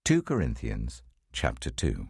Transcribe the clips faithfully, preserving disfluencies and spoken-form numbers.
Second Corinthians chapter two.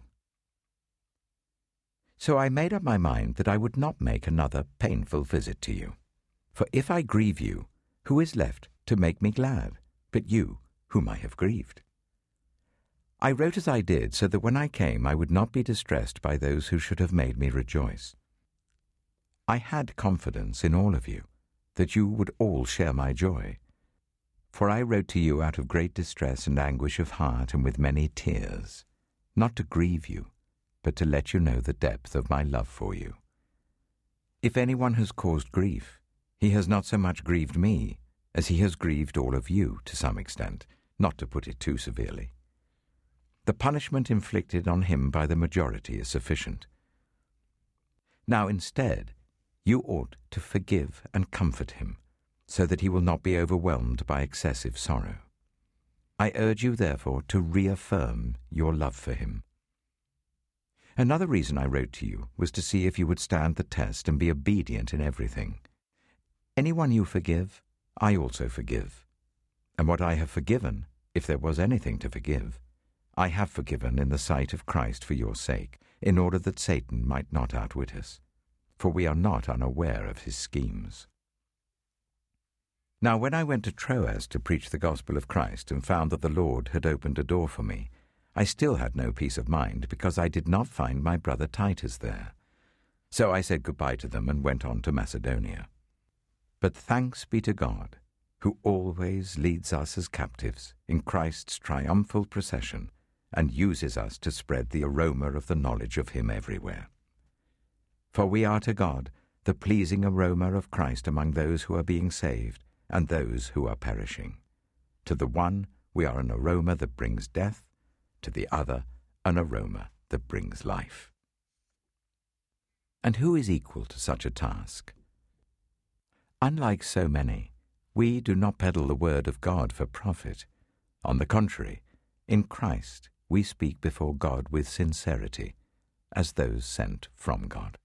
So I made up my mind that I would not make another painful visit to you. For if I grieve you, who is left to make me glad, but you, whom I have grieved? I wrote as I did, so that when I came I would not be distressed by those who should have made me rejoice. I had confidence in all of you, that you would all share my joy. For I wrote to you out of great distress and anguish of heart and with many tears, not to grieve you, but to let you know the depth of my love for you. If anyone has caused grief, he has not so much grieved me as he has grieved all of you to some extent, not to put it too severely. The punishment inflicted on him by the majority is sufficient. Now instead, you ought to forgive and comfort him, so that he will not be overwhelmed by excessive sorrow. I urge you, therefore, to reaffirm your love for him. Another reason I wrote to you was to see if you would stand the test and be obedient in everything. Anyone you forgive, I also forgive. And what I have forgiven, if there was anything to forgive, I have forgiven in the sight of Christ for your sake, in order that Satan might not outwit us. For we are not unaware of his schemes. Now when I went to Troas to preach the gospel of Christ and found that the Lord had opened a door for me, I still had no peace of mind because I did not find my brother Titus there. So I said goodbye to them and went on to Macedonia. But thanks be to God, who always leads us as captives in Christ's triumphal procession and uses us to spread the aroma of the knowledge of him everywhere. For we are to God the pleasing aroma of Christ among those who are being saved and those who are perishing. To the one we are an aroma that brings death, to the other an aroma that brings life. And who is equal to such a task? Unlike so many, we do not peddle the word of God for profit. On the contrary, in Christ we speak before God with sincerity, as those sent from God.